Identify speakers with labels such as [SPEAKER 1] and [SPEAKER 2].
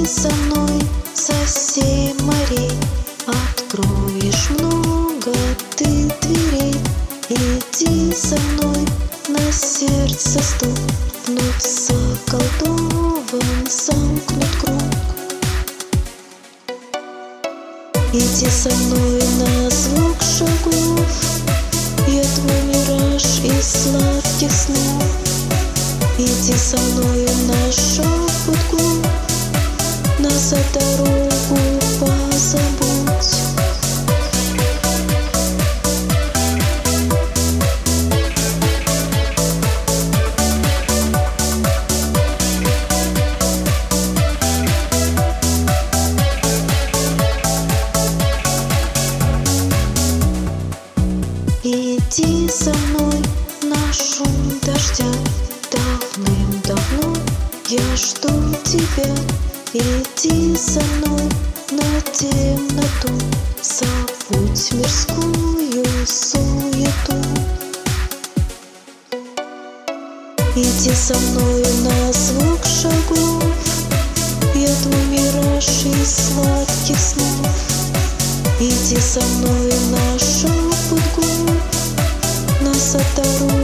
[SPEAKER 1] Иди со мной со всей морей, откроешь много ты дверей. Иди со мной, на сердце стук, вновь заколдован, замкнут круг. Иди со мной на звук шагов, я твой мираж из сладких снов. Иди со мной на шепот губ, за дорогу позабудь. Иди со мной на шум дождя, давным-давно я жду тебя. Иди со мной на темноту, забудь мирскую суету. Иди со мной на звук шагов, я твой мираж из сладких снов. Иди со мной на шепот губ, нас от дороги